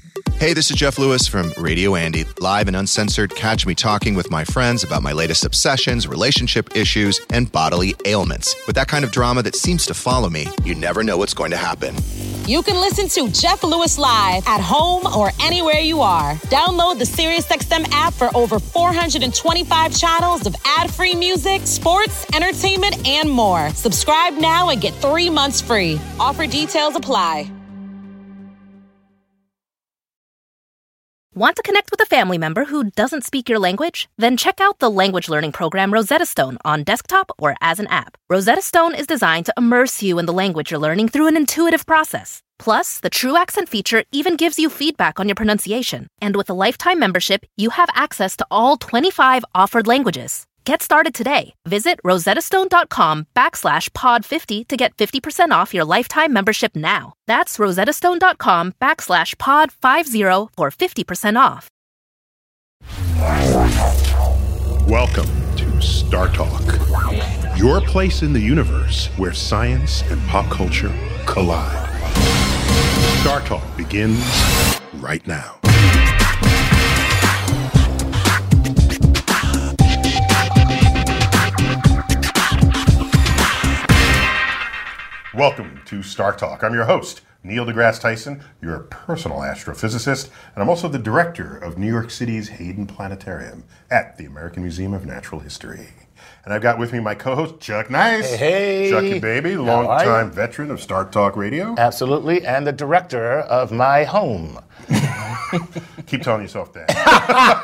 Hey, this is Jeff Lewis from Radio Andy. Live and uncensored, catch me talking with my friends about my latest obsessions, relationship issues, and bodily ailments. With that kind of drama that seems to follow me, you never know what's going to happen. You can listen to Jeff Lewis live at home or anywhere you are. Download the SiriusXM app for over 425 channels of ad-free music, sports, entertainment, and more. Subscribe now and get 3 months free. Offer details apply. Want to connect with a family member who doesn't speak your language? Then check out the language learning program Rosetta Stone on desktop or as an app. Rosetta Stone is designed to immerse you in the language you're learning through an intuitive process. Plus, the True Accent feature even gives you feedback on your pronunciation. And with a lifetime membership, you have access to all 25 offered languages. Get started today. Visit rosettastone.com/pod50 to get 50% off your lifetime membership now. That's rosettastone.com/pod50 for 50% off. Welcome to Star Talk, your place in the universe where science and pop culture collide. Star Talk begins right now. Welcome to Star Talk. I'm your host, Neil deGrasse Tyson, your personal astrophysicist, and I'm also the director of New York City's Hayden Planetarium at the American Museum of Natural History. And I've got with me my co-host, Chuck Nice. Hey. Chucky Baby, longtime veteran of Star Talk Radio. Absolutely, and the director of my home. Keep telling yourself that.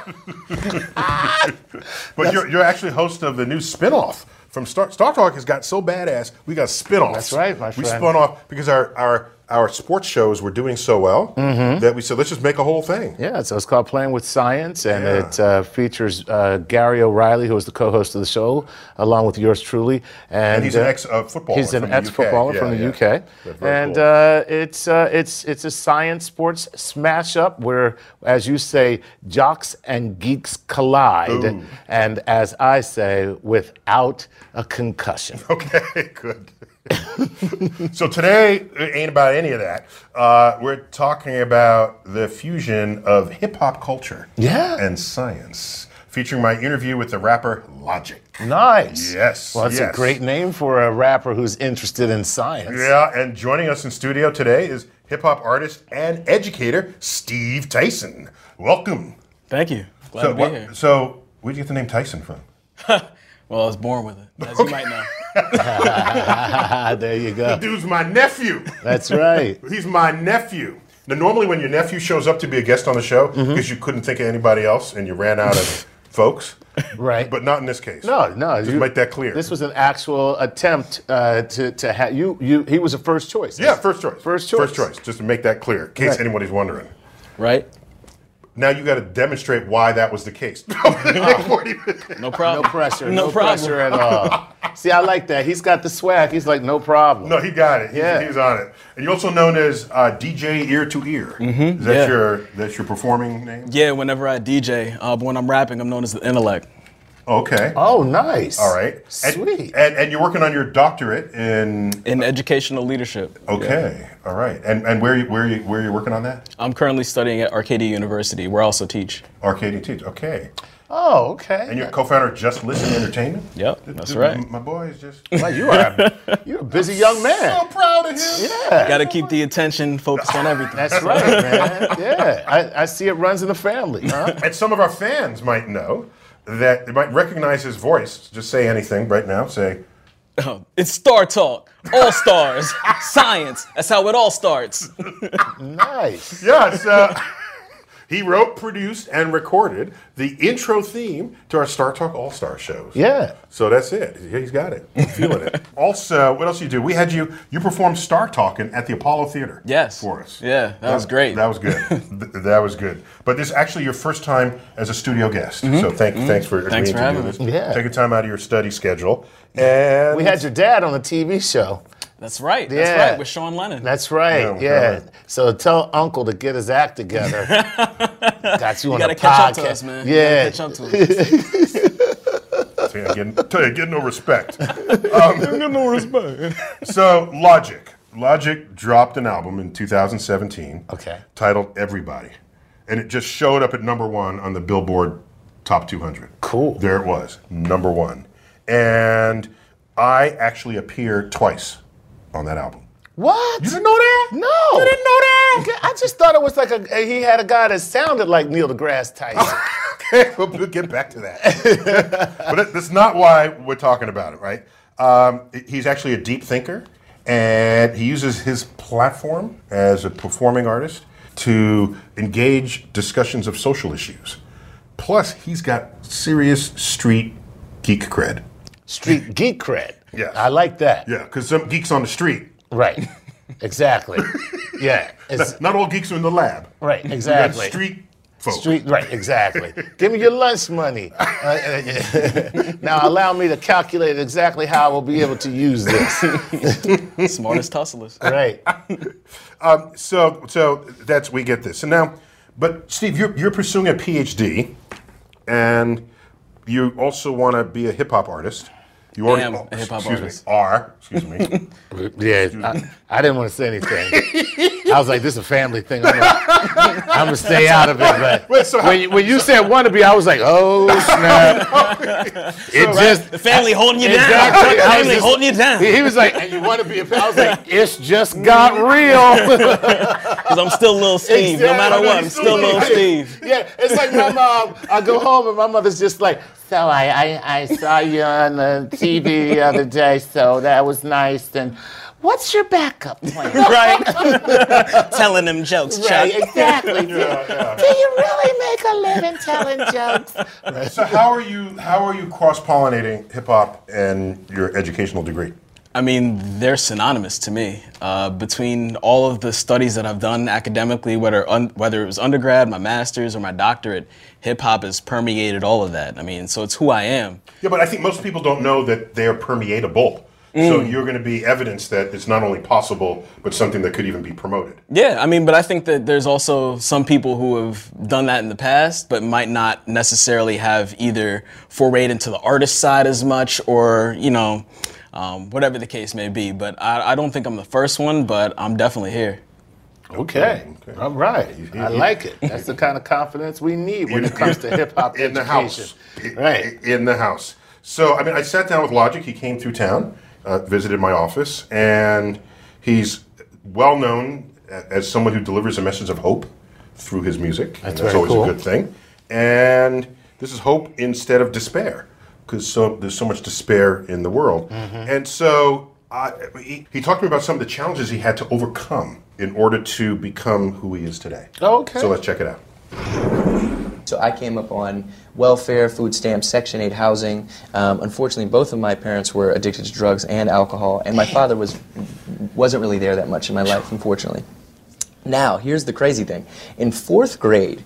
But you're actually host of the new spinoff from Star Talk. Has got so badass, we got spinoffs. That's right, my friend. We spun off because our sports shows were doing so well that we said, let's just make a whole thing. Yeah, so it's called Playing with Science, and it features Gary O'Reilly, who is the co-host of the show, along with yours truly. And he's an ex-footballer. He's an ex-footballer from the UK. And cool. it's a science sports smash-up where, as you say, jocks and geeks collide. Ooh. And as I say, without a concussion. Okay, good. So today ain't about any of that. We're talking about the fusion of hip-hop culture and science, featuring my interview with the rapper Logic. Nice. Yes. Well, that's a great name for a rapper who's interested in science. Yeah, and joining us in studio today is hip-hop artist and educator Steve Tyson. Welcome. Thank you. Glad to be here. So, where'd you get the name Tyson from? Well, I was born with it, as you might know. There you go. The dude's my nephew. That's right. He's my nephew. Now, normally when your nephew shows up to be a guest on the show, because you couldn't think of anybody else and you ran out of folks. Right. But not in this case. No. Just make that clear. This was an actual attempt to have you. He was a first choice. Yeah, first choice. First choice. First choice, just to make that clear, in case anybody's wondering. Right? Now you got to demonstrate why that was the case. No problem. No pressure. No pressure at all. See, I like that. He's got the swag. He's like, no problem. No, he got it. Yeah. He's on it. And you're also known as DJ Ear to Ear. Is that that's your performing name? Yeah, whenever I DJ, but when I'm rapping, I'm known as the Intellect. Okay. Oh, nice. All right. Sweet. And you're working on your doctorate in educational leadership. Okay. Yeah. All right. And where are you working on that? I'm currently studying at Arcadia University, where I also teach. Arcadia teach. Okay. Oh, okay. And you're co-founder of Just Listen Entertainment? Yep, that's right. My boy is just... Well, you're a busy young man. So proud of him. Yeah. Got to keep the attention focused on everything. That's right, man. Yeah. I see it runs in the family. Huh? And some of our fans might know that they might recognize his voice. Just say anything right now. Say... It's Star Talk. All stars. Science. That's how it all starts. Nice. Yeah, he wrote, produced, and recorded the intro theme to our Star Talk All-Star shows. Yeah. So that's it. He's got it. I'm feeling it. Also, what else you do? We had you performed Star Talking at the Apollo Theater. Yes. For us. Yeah, that was great. That was good. That was good. But this is actually your first time as a studio guest. So thanks for agreeing to do this. Yeah. Taking time out of your study schedule. And we had your dad on the TV show. That's right. Yeah. That's right. With Sean Lennon. That's right. Yeah. So tell Uncle to get his act together. Got you on the podcast. You gotta catch up to us, man. Yeah. Catch up to us. Getting no respect. So, Logic. Logic dropped an album in 2017 titled Everybody. And it just showed up at #1 on the Billboard Top 200. Cool. There it was, #1. And I actually appear twice on that album. What? You didn't know that? No. You didn't know that? I just thought it was like he had a guy that sounded like Neil deGrasse Tyson. Okay, we'll get back to that. But that's not why we're talking about it, right? He's actually a deep thinker, and he uses his platform as a performing artist to engage discussions of social issues. Plus, he's got serious street geek cred. Street geek cred. Yeah. I like that. Yeah, because some geeks on the street. Right. Exactly. Yeah. Not all geeks are in the lab. Right, We got exactly. street folk. Right, exactly. Give me your lunch money. Now allow me to calculate exactly how I will be able to use this. Smartest hustlers. Right. So that's, we get this. And now, but Steve, you're pursuing a PhD, and you also want to be a hip hop artist. You am a hip-hop artist. Excuse me. Yeah, I didn't want to say anything. I was like, this is a family thing. I'm going to stay out of it. But Wait, so when you said wannabe, I was like, oh, snap. The family holding you Exactly. down. I was Family just- holding you down. He was like, and you want to be a I was like, it's just got real. Because I'm still Lil Steve. No matter what, I'm still Lil Steve. Yeah, it's like my mom. I go home and my mother's just like, so I saw you on the TV the other day, so that was nice. And what's your backup plan? Right? Telling them jokes, Chuck. Right, exactly. Do you really make a living telling jokes? So how are you cross-pollinating hip hop and your educational degree? I mean, they're synonymous to me. Between all of the studies that I've done academically, whether it was undergrad, my master's, or my doctorate, hip-hop has permeated all of that. I mean, so it's who I am. Yeah, but I think most people don't know that they're permeatable. So you're going to be evidence that it's not only possible, but something that could even be promoted. Yeah, I mean, but I think that there's also some people who have done that in the past, but might not necessarily have either forayed into the artist side as much, or, whatever the case may be. But I don't think I'm the first one, but I'm definitely here. Okay. All right. I like it. That's the kind of confidence we need when it comes to hip-hop In education. the house. Right. In the house. So, I mean, I sat down with Logic. He came through town, visited my office, and he's well known as someone who delivers a message of hope through his music. That's and very always cool. a good thing. And this is hope instead of despair, because there's so much despair in the world. And so he talked to me about some of the challenges he had to overcome in order to become who he is today. Okay. So let's check it out. So I came up on welfare, food stamps, Section 8 housing. Unfortunately, both of my parents were addicted to drugs and alcohol, and my father wasn't really there that much in my life, unfortunately. Now, here's the crazy thing. In 4th grade,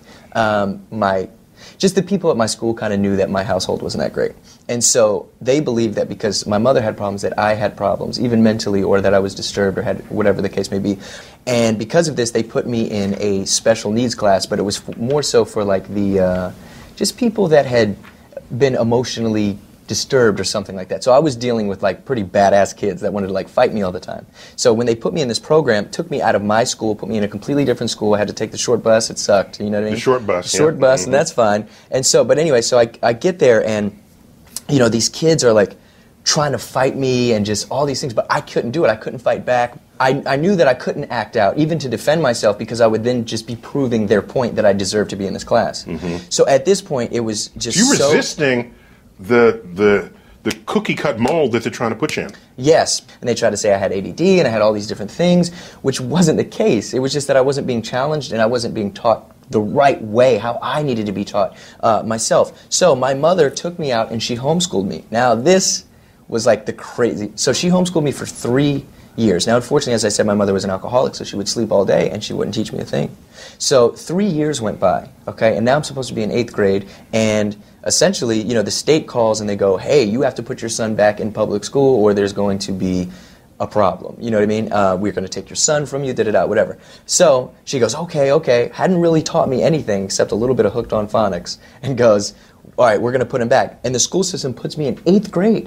just the people at my school kind of knew that my household wasn't that great. And so they believed that because my mother had problems, that I had problems, even mentally, or that I was disturbed or had whatever the case may be. And because of this, they put me in a special needs class, but it was more so for like the, just people that had been emotionally disturbed or something like that. So I was dealing with like pretty badass kids that wanted to like fight me all the time. So when they put me in this program, it took me out of my school, put me in a completely different school. I had to take the short bus. It sucked. You know what I mean? The short bus. Short bus, and that's fine. And so, but anyway, so I get there, and these kids are like trying to fight me and just all these things, but I couldn't do it. I couldn't fight back. I knew that I couldn't act out, even to defend myself, because I would then just be proving their point that I deserved to be in this class. So at this point, it was just You resisting the cookie cut mold that they're trying to put you in. Yes, and they tried to say I had ADD and I had all these different things, which wasn't the case. It was just that I wasn't being challenged and I wasn't being taught the right way, how I needed to be taught myself. So my mother took me out and she homeschooled me. Now this was like the crazy. So she homeschooled me for 3 years. Now unfortunately, as I said, my mother was an alcoholic, so she would sleep all day and she wouldn't teach me a thing. So 3 years went by, okay, and now I'm supposed to be in 8th grade, and essentially, the state calls and they go, hey, you have to put your son back in public school or there's going to be a problem. You know what I mean? We're going to take your son from you, da-da-da, whatever. So she goes, okay. Hadn't really taught me anything except a little bit of Hooked on Phonics, and goes, all right, we're going to put him back. And the school system puts me in 8th grade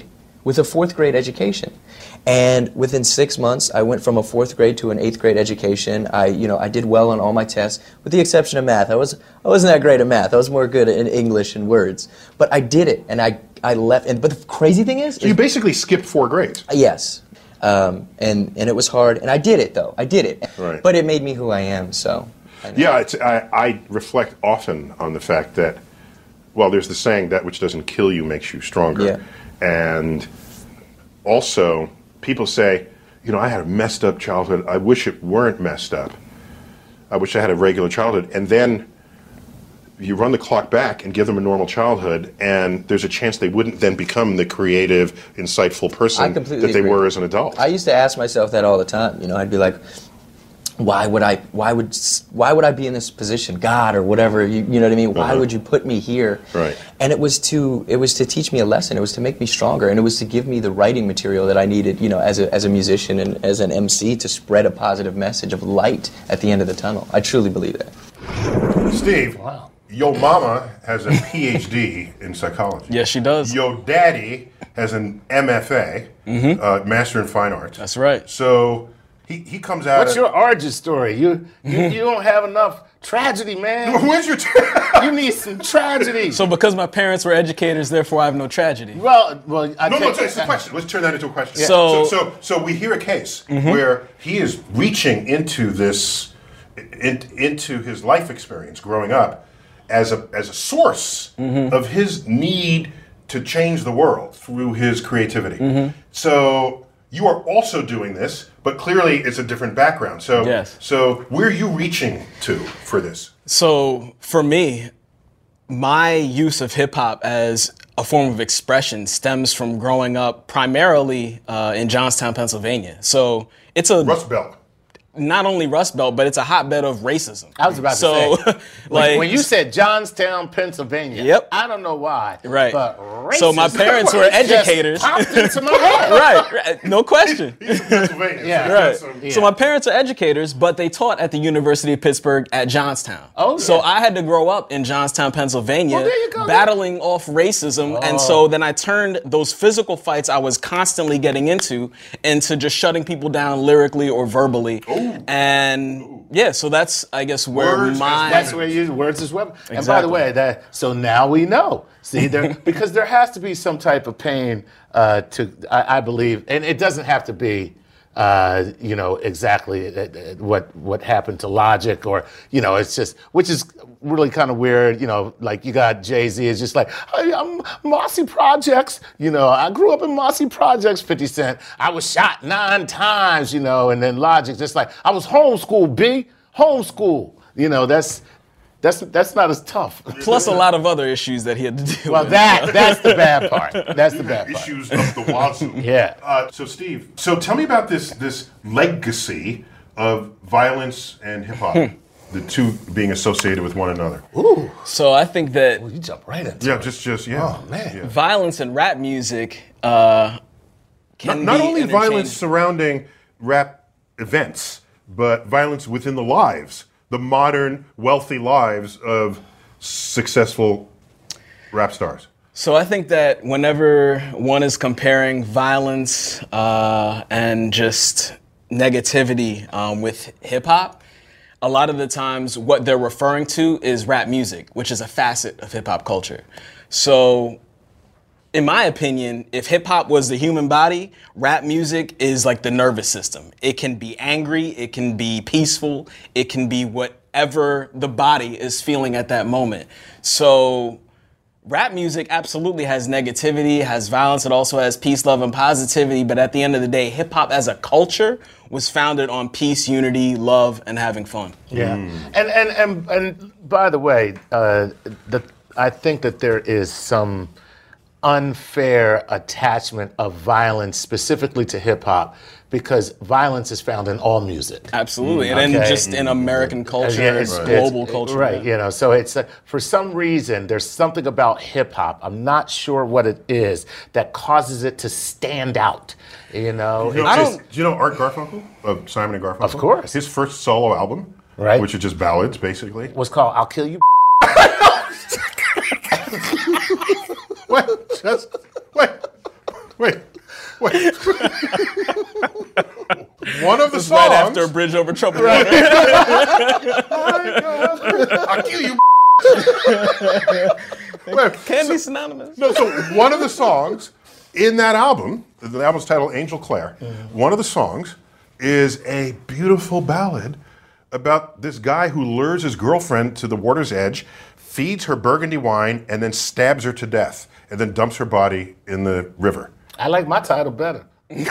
with a 4th grade education. And within 6 months, I went from a 4th grade to an 8th grade education. I did well on all my tests, with the exception of math. I wasn't that great at math. I was more good in English and words. But I did it, and I left. But the crazy thing is, So you basically skipped 4 grades. Yes. And it was hard, and I did it though. I did it. Right. But it made me who I am. So. Yeah, I reflect often on the fact that, well, there's the saying, that which doesn't kill you makes you stronger. Yeah. And also, people say, I had a messed up childhood. I wish it weren't messed up. I wish I had a regular childhood. And then you run the clock back and give them a normal childhood, and there's a chance they wouldn't then become the creative, insightful person that they were as an adult. I used to ask myself that all the time. I'd be like, why would I be in this position, God, or whatever, you know what I mean? Why would you put me here? Right. And it was to teach me a lesson. It was to make me stronger, and it was to give me the writing material that I needed, as a musician and as an MC, to spread a positive message of light at the end of the tunnel. I truly believe that. Steve, wow. Your mama has a PhD in psychology. Yes, she does. Your daddy has an MFA, Master in Fine Arts. That's right. So he comes out. What's your origin story? You don't have enough tragedy, man. Where's your you need some tragedy. So because my parents were educators, therefore I have no tragedy. Well, it's a question. Let's turn that into a question. Yeah. So we hear a case where he is reaching into this, into his life experience growing up, as a source of his need to change the world through his creativity. So you are also doing this, but clearly it's a different background. So, yes. So where are you reaching to for this? So for me, my use of hip hop as a form of expression stems from growing up primarily in Johnstown, Pennsylvania. So it's a Rust Belt. Not only Rust Belt, but it's a hotbed of racism. I was about to say. When you said Johnstown, Pennsylvania, yep. I don't know why. Right. But racism, so my parents were educators. Just popped into my head. right. No question. He's in Pennsylvania. Yeah. Right. So my parents are educators, but they taught at the University of Pittsburgh at Johnstown. Oh, So I had to grow up in Johnstown, Pennsylvania, there you go, battling off racism. And so then I turned those physical fights I was constantly getting into just shutting people down lyrically or verbally. Ooh. And yeah, so that's, I guess, where Words That's where you use words as weapon. Exactly. And by the way, so now we know. See, because there has to be some type of pain I believe, and it doesn't have to be, exactly what happened to Logic, or it's just, which is really kind of weird. Like you got Jay-Z is just like, hey, I'm Marcy Projects. I grew up in Marcy Projects. 50 Cent, I was shot 9 times. And then Logic just like, I was homeschooled. Homeschool. That's not as tough. Plus a lot of other issues that he had to deal with. Well, that's the bad part. That's the bad part. Issues of the wazoo. Yeah. So Steve, tell me about this legacy of violence and hip hop, the two being associated with one another. Ooh. So I think that You jump right into Yeah, it. just yeah. Oh, man. Yeah. violence in rap music can Not be only violence interchanged. surrounding rap events, but violence within the lives, the modern, wealthy lives of successful rap stars. So I think that whenever one is comparing violence and just negativity with hip hop, a lot of the times what they're referring to is rap music, which is a facet of hip hop culture. So in my opinion, if hip hop was the human body, rap music is like the nervous system. It can be angry, it can be peaceful, it can be whatever the body is feeling at that moment. So rap music absolutely has negativity, has violence, it also has peace, love, and positivity, but at the end of the day, hip hop as a culture was founded on peace, unity, love, and having fun. Yeah. And by the way, I think that there is some unfair attachment of violence specifically to hip hop, because violence is found in all music. Absolutely, and then just in American culture, it's global culture. Right, so it's for some reason there's something about hip hop, I'm not sure what it is, that causes it to stand out. Do you know Art Garfunkel of Simon and Garfunkel? Of course. His first solo album, right, which are just ballads, basically, was called "I'll Kill You." Wait. One of the It's songs. right after a bridge over troubled water. I'll kill you. Can be synonymous. No, so one of the songs in that album, the album's titled Angel Clare, one of the songs is a beautiful ballad about this guy who lures his girlfriend to the water's edge, feeds her burgundy wine, and then stabs her to death, and then dumps her body in the river. I like my title better.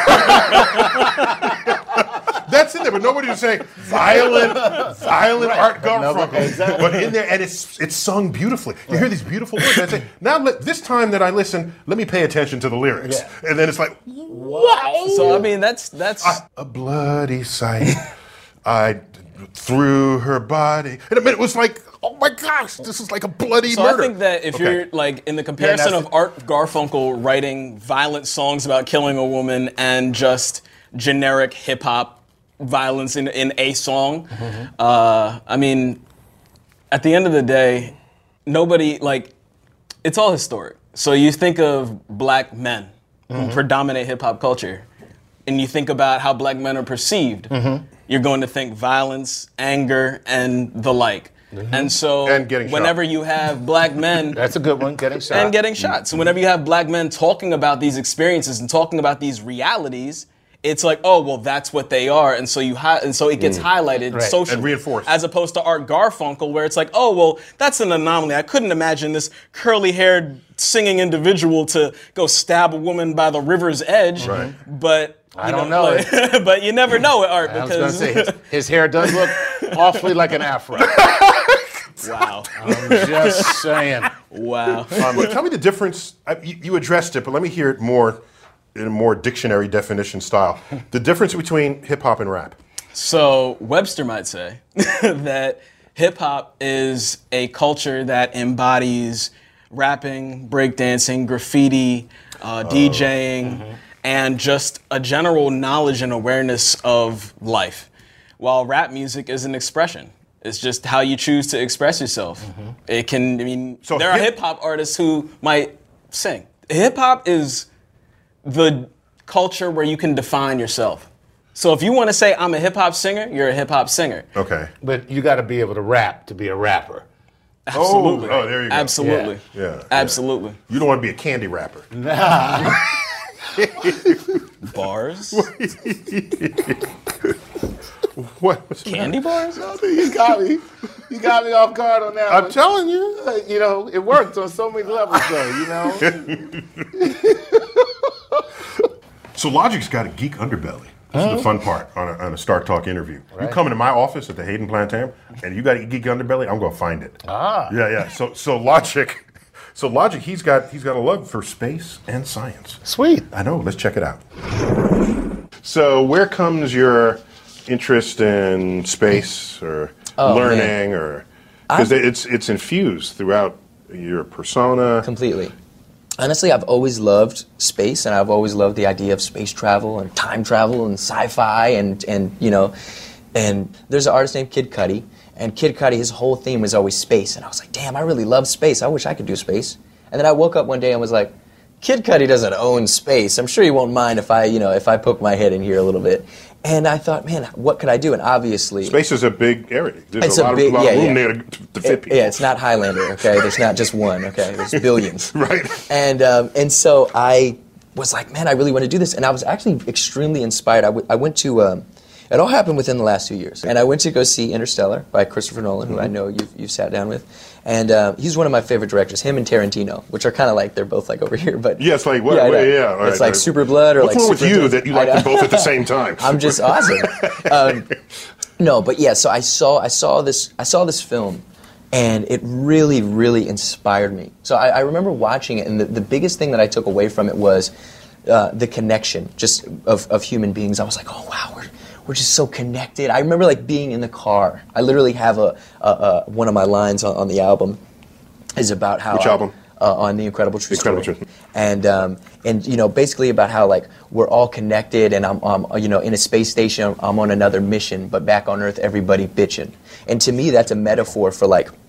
That's in there, but nobody would say violent Art Garfunkel. Exactly. But in there, and it's sung beautifully. You hear these beautiful words. And I say, now this time that I listen, let me pay attention to the lyrics. Yeah. And then it's like, wow. So I mean, that's A bloody sight. I threw her body. And I mean, it was like, oh my gosh, this is like a bloody So murder. I think that if you're like in the comparison of Art Garfunkel writing violent songs about killing a woman and just generic hip hop violence in a song, I mean, at the end of the day, nobody it's all historic. So you think of black men who predominate hip hop culture, and you think about how black men are perceived. You're going to think violence, anger, and the like. And so And getting whenever shot. you have black men That's a good one, getting shot. and getting shot. So whenever you have black men talking about these experiences and talking about these realities, it's like, oh, well, that's what they are, and so it gets highlighted socially, And reinforced. as opposed to Art Garfunkel, where it's like, oh, well, that's an anomaly. I couldn't imagine this curly-haired singing individual to go stab a woman by the river's edge, Right. but I don't know it. but you never know with Art I was going to because say, his hair does look awfully like an afro. wow, I'm just saying. wow. Well, tell me the difference. You addressed it, but let me hear it more in a more dictionary definition style. The difference between hip hop and rap. So Webster might say that hip hop is a culture that embodies rapping, breakdancing, graffiti, DJing, and just a general knowledge and awareness of life. While rap music is an expression. It's just how you choose to express yourself. It can, I mean, So there are hip hop artists who might sing. Hip hop is the culture where you can define yourself. So if you want to say I'm a hip hop singer, you're a hip hop singer. Okay. But you got to be able to rap to be a rapper. Absolutely. Oh, there you go. Absolutely. Yeah. Absolutely. You don't want to be a candy rapper. Bars? What's Candy bars? You got me. You got me off guard on that I'm one. telling you. You know, it worked on so many levels, though, you know? So Logic's got a geek underbelly. This is the fun part on a Start Talk interview. You come into my office at the Hayden Plantam, and you got a geek underbelly, I'm going to find it. Yeah. So Logic, he's got a love for space and science. Sweet. I know. Let's check it out. So where comes your interest in space or learning, or because it's infused throughout your persona? Completely. Honestly, I've always loved space, and I've always loved the idea of space travel and time travel and sci-fi, and you know, and there's an artist named Kid Cudi, and Kid Cudi, his whole theme was always space, and I was like, damn, I really love space. I wish I could do space. And then I woke up one day and was like, Kid Cudi doesn't own space. I'm sure he won't mind if I poke my head in here a little bit. And I thought, man, what could I do? And obviously, Space is a big area. There's It's a lot of room yeah. there to fit people. Yeah, it's not Highlander, okay? There's not just one, okay? There's billions. Right. And so I was like, man, I really want to do this. And I was actually extremely inspired. I went to, it all happened within the last 2 years. And I went to go see Interstellar by Christopher Nolan, who I know you've sat down with. And he's one of my favorite directors, him and Tarantino, which are kind of like, they're both like over here. But Yeah, it's like, what? I know. Yeah. all It's right, like Super Blood or What's like wrong with Super you Blood? that you I like know. them both at the same time? I'm just awesome. No, but yeah. So I saw this film, and it really, really inspired me. So I remember watching it, and the biggest thing that I took away from it was the connection, just of human beings. I was like, oh wow, we're just so connected. I remember like being in the car. I literally have one of my lines on the album is about how Which album? On The Incredible True Story. Incredible True. And you know, basically about how like we're all connected, and I'm you know, in a space station, I'm on another mission, but back on Earth everybody bitching. And to me that's a metaphor for like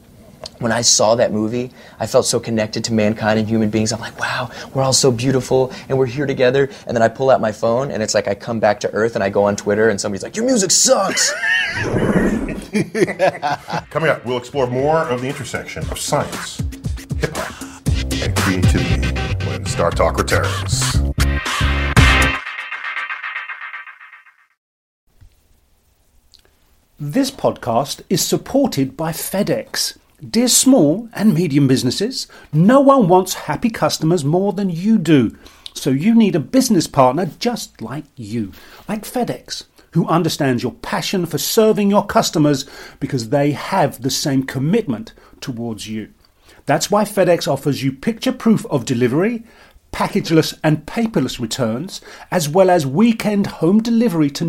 when I saw that movie, I felt so connected to mankind and human beings. I'm like, wow, we're all so beautiful and we're here together. And then I pull out my phone and it's like I come back to earth and I go on Twitter and somebody's like, your music sucks. Coming up, we'll explore more of the intersection of science, hip-hop, and creativity when Star Talk returns. This podcast is supported by FedEx. Dear small and medium businesses, no one wants happy customers more than you do. So you need a business partner just like you, like FedEx, who understands your passion for serving your customers because they have the same commitment towards you. That's why FedEx offers you picture proof of delivery, packageless and paperless returns, as well as weekend home delivery to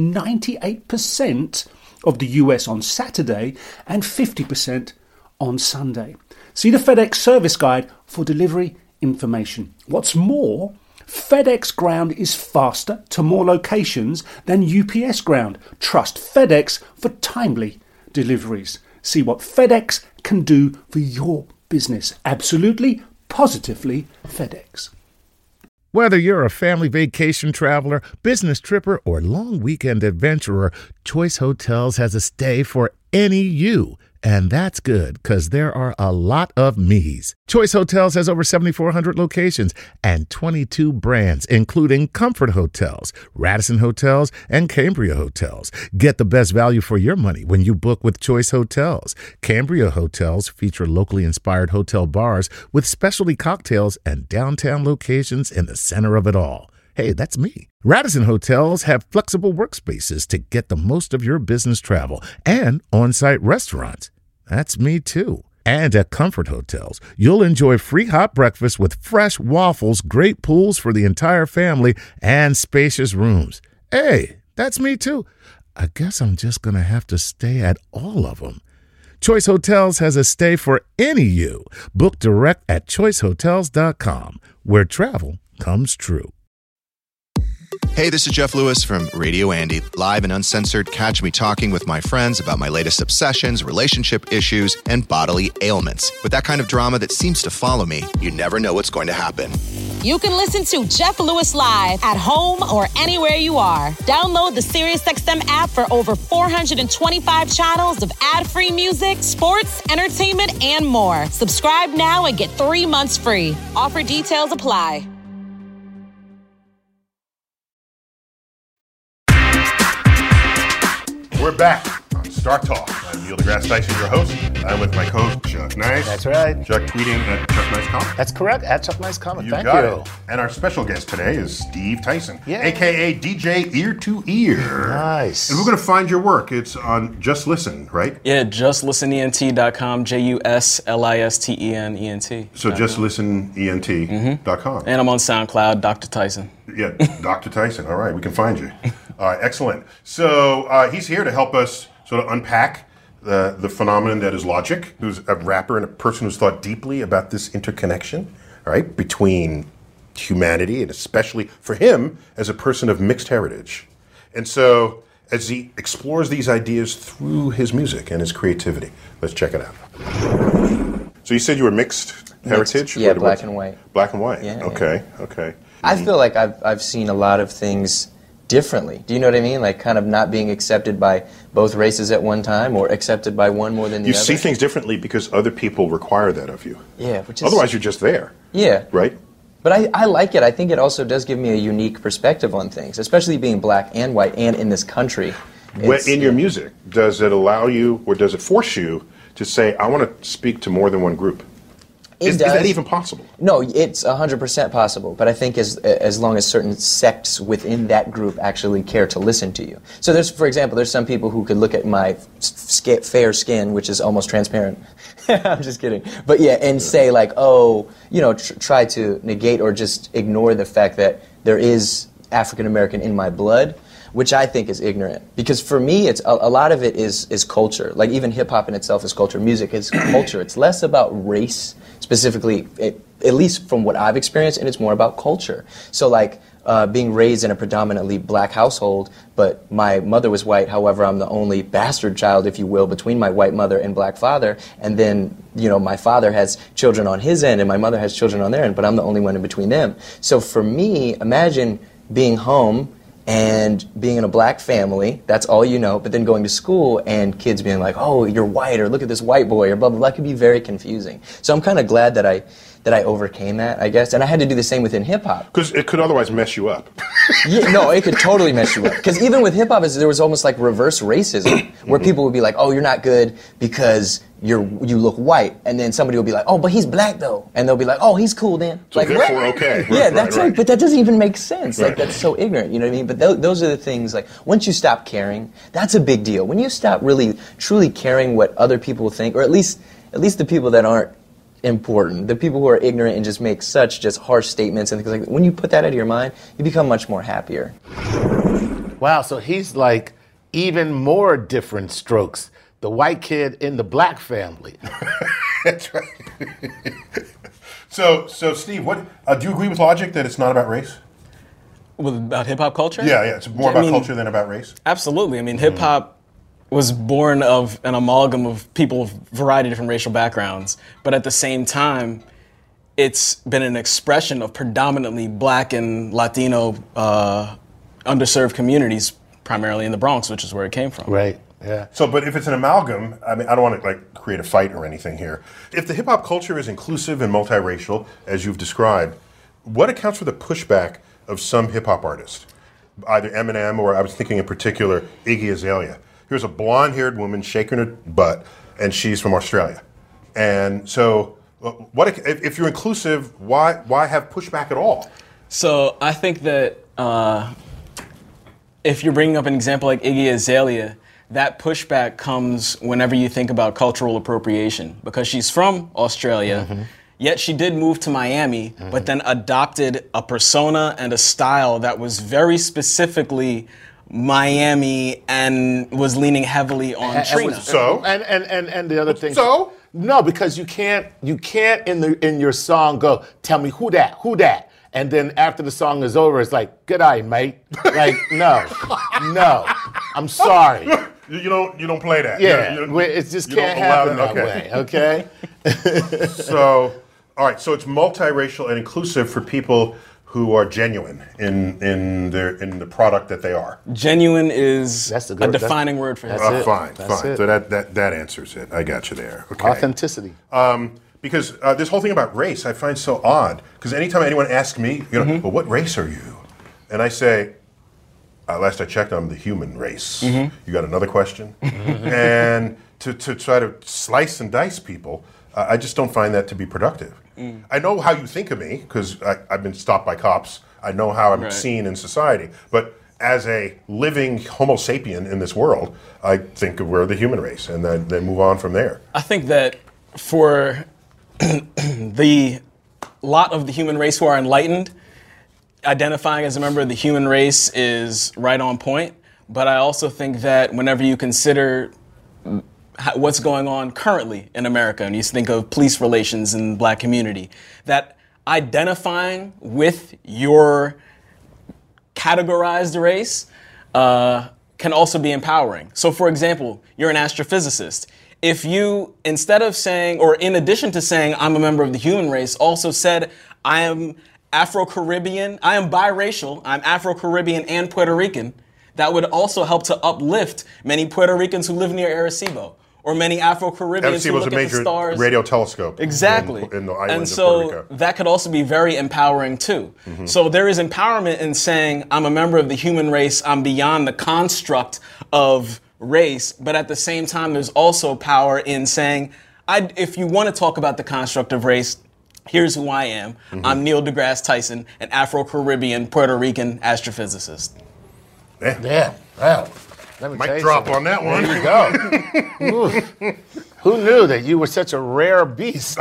98% of the US on Saturday and 50% on Sunday. See the FedEx service guide for delivery information. What's more, FedEx Ground is faster to more locations than UPS Ground. Trust FedEx for timely deliveries. See what FedEx can do for your business. Absolutely, positively FedEx. Whether you're a family vacation traveler, business tripper, or long weekend adventurer, Choice Hotels has a stay for any you. And that's good, because there are a lot of me's. Choice Hotels has over 7,400 locations and 22 brands, including Comfort Hotels, Radisson Hotels, and Cambria Hotels. Get the best value for your money when you book with Choice Hotels. Cambria Hotels feature locally inspired hotel bars with specialty cocktails and downtown locations in the center of it all. Hey, that's me. Radisson Hotels have flexible workspaces to get the most of your business travel and on-site restaurants. That's me too. And at Comfort Hotels, you'll enjoy free hot breakfast with fresh waffles, great pools for the entire family, and spacious rooms. Hey, that's me too. I guess I'm just going to have to stay at all of them. Choice Hotels has a stay for any you. Book direct at choicehotels.com, where travel comes true. Hey, this is Jeff Lewis from Radio Andy, live and uncensored. Catch me talking with my friends about my latest obsessions, relationship issues, and bodily ailments. With that kind of drama that seems to follow me, you never know what's going to happen. You can listen to Jeff Lewis live at home or anywhere you are. Download the SiriusXM app for over 425 channels of ad-free music, sports, entertainment, and more. Subscribe now and get 3 months free. Offer details apply. We're back on Star Talk. I'm Neil deGrasse Tyson, your host. I'm with my co-host, Chuck Nice. That's right. Chuck tweeting at Chuck Nice Comic. That's correct, at Chuck Nice Comic. Thank got you. It. And our special guest today is Steve Tyson, Yeah. a.k.a. DJ Ear to Ear. Nice. And we're going to find your work. It's on Just Listen, right? Yeah, justlistenent.com, JUSLISTENENT. So justlistenent.com. And I'm on SoundCloud, Dr. Tyson. Yeah, Dr. Tyson. All right, we can find you. All right, excellent. So he's here to help us sort of unpack the phenomenon that is logic, who's a rapper and a person who's thought deeply about this interconnection, right, between humanity and especially for him as a person of mixed heritage. And so as he explores these ideas through his music and his creativity, let's check it out. So you said you were mixed heritage? Yeah, black and white. Black and white. Yeah, okay, okay. I feel like I've seen a lot of things differently. Do you know what I mean? Like kind of not being accepted by both races at one time or accepted by one more than the other. You see things differently because other people require that of you. Yeah, which is... Otherwise you're just there. Yeah. Right? But I like it. I think it also does give me a unique perspective on things, especially being black and white and in this country. In your music, does it allow you or does it force you to say, I want to speak to more than one group? Is that even possible? No, it's 100% possible. But I think as long as certain sects within that group actually care to listen to you. So there's, for example, there's some people who could look at my fair skin, which is almost transparent. I'm just kidding. But yeah, and say like, oh, you know, try to negate or just ignore the fact that there is African American in my blood, which I think is ignorant. Because for me, it's a lot of it is culture. Like even hip hop in itself is culture. Music is culture. It's less about race specifically, at least from what I've experienced, and it's more about culture. So like being raised in a predominantly black household, but my mother was white. However, I'm the only bastard child, if you will, between my white mother and black father. And then, my father has children on his end and my mother has children on their end, but I'm the only one in between them. So for me, imagine being home and being in a black family, that's all you know, but then going to school and kids being like, oh, you're white, or look at this white boy, or blah, blah, blah. It could be very confusing. So I'm kind of glad that I overcame that, I guess. And I had to do the same within hip-hop. Because it could otherwise mess you up. No, it could totally mess you up. Because even with hip-hop, there was almost like reverse racism, where people would be like, oh, you're not good because you look white. And then somebody would be like, oh, but he's black, though. And they'll be like, oh, he's cool then. So like, therefore, okay. Yeah, that's right. But that doesn't even make sense. Right. Like, that's so ignorant, you know what I mean? But those are the things, like, once you stop caring, that's a big deal. When you stop really, truly caring what other people think, or at least the people that aren't important, the people who are ignorant and just make such just harsh statements and things like that, when you put that out of your mind, you become much more happier. Wow, so he's like even more different strokes. The white kid in the black family. That's right. So Steve, what do you agree with Logic that it's not about race? About hip hop culture? Yeah, it's more about culture than about race. Absolutely. I mean, hip hop was born of an amalgam of people of a variety of different racial backgrounds, but at the same time, it's been an expression of predominantly black and Latino underserved communities, primarily in the Bronx, which is where it came from. Right. Yeah. So, but if it's an amalgam, I mean, I don't want to create a fight or anything here. If the hip hop culture is inclusive and multiracial, as you've described, what accounts for the pushback of some hip hop artists, either Eminem or I was thinking in particular Iggy Azalea? Here's a blonde-haired woman shaking her butt, and she's from Australia. And so, what if you're inclusive? Why have pushback at all? So I think that if you're bringing up an example like Iggy Azalea, that pushback comes whenever you think about cultural appropriation, because she's from Australia, yet she did move to Miami, but then adopted a persona and a style that was very specifically Miami and was leaning heavily on Trina. And the other thing. So? No, because you can't in your song go, tell me who that? And then after the song is over, it's like, good eye, mate. Like, no, I'm sorry. You don't play that. Yeah, it just can't happen that way, okay? So, all right, so it's multiracial and inclusive for people who are genuine in the product that they are. Genuine is a defining word for hip hop. Fine. So that answers it. I got you there. Okay. Authenticity. Because this whole thing about race I find so odd. Because anytime anyone asks me, well, what race are you? And I say, last I checked, I'm the human race. You got another question? And to try to slice and dice people, I just don't find that to be productive. I know how you think of me, because I've been stopped by cops. I know how I'm seen in society. But as a living Homo sapien in this world, I think we're the human race, and then move on from there. I think that for the lot of the human race who are enlightened, identifying as a member of the human race is right on point. But I also think that whenever you consider what's going on currently in America, and you think of police relations in the black community, that identifying with your categorized race can also be empowering. So for example, you're an astrophysicist. If you, instead of saying, or in addition to saying, I'm a member of the human race, also said, I am Afro-Caribbean, I am biracial, I'm Afro-Caribbean and Puerto Rican, that would also help to uplift many Puerto Ricans who live near Arecibo, or many Afro-Caribbeans who look at the stars. Arecibo is a major radio telescope. Exactly. In the island and of so Puerto Rico. that could also be very empowering too. So there is empowerment in saying, I'm a member of the human race, I'm beyond the construct of race, but at the same time, there's also power in saying, if you want to talk about the construct of race, here's who I am. I'm Neil deGrasse Tyson, an Afro-Caribbean, Puerto Rican astrophysicist. Yeah, wow. Let me Mic drop on that one. There you go. Who knew that you were such a rare beast?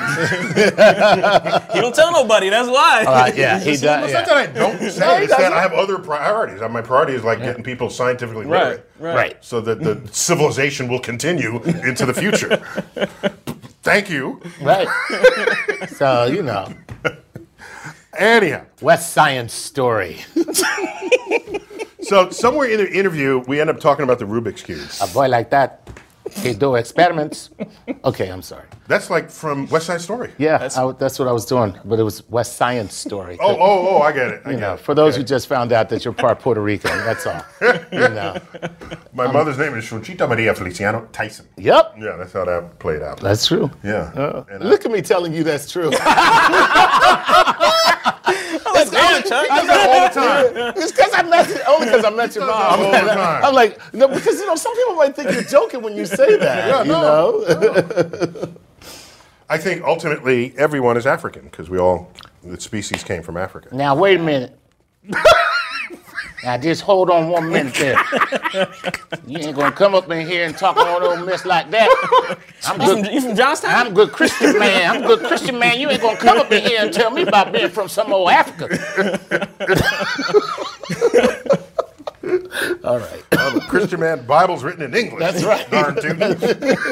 He don't tell nobody, that's why. Yeah, he does. It's not that I don't say it, it's that I have other priorities. My priority is getting people scientifically literate. Right. So that the civilization will continue into the future. Thank you. Right. So, Anyhow. West Science Story. So somewhere in the interview, we end up talking about the Rubik's Cube. A boy like that, he do experiments. Okay, I'm sorry. That's like from West Side Story. Yeah, that's what I was doing, but it was West Science Story. Oh, I get it. I get it. For those who just found out that you're part Puerto Rican, that's all. My mother's name is Conchita Maria Feliciano Tyson. Yep. Yeah, that's how that played out. That's true. Yeah. Look at me telling you that's true. I do all the time. It's because I met your mom. All the time. I'm like, no, because some people might think you're joking when you say that. No. I think ultimately everyone is African because the species came from Africa. Now wait a minute. Now just hold on 1 minute there. You ain't gonna come up in here and talk all old mess like that. You from Johnstown? I'm a good Christian man. You ain't gonna come up in here and tell me about being from some old Africa. All right. I'm a Christian man. Bible's written in English. That's right. Darn tootin'.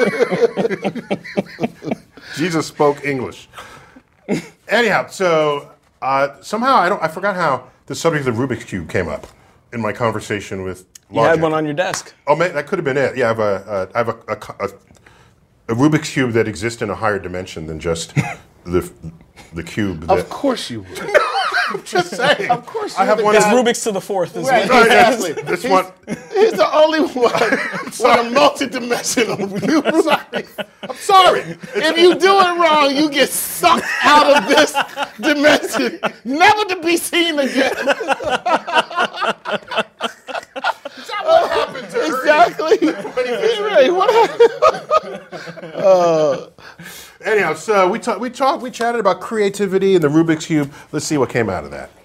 Jesus spoke English. Anyhow, so somehow I forgot how the subject of the Rubik's Cube came up in my conversation with You Logic. had one on your desk. Oh, man, that could have been it. Yeah, I have a Rubik's Cube that exists in a higher dimension than just the cube. Of course you would. I'm just saying. Of course you I have would. one. It's Rubik's to the fourth. Is Right, what exactly. This one. He's the only one with a multi-dimensional view. I'm sorry. If you do it wrong, you get sucked out of this dimension, never to be seen again. What happened to Exactly. Right. What happened? Anyhow, so we chatted about creativity and the Rubik's Cube. Let's see what came out of that.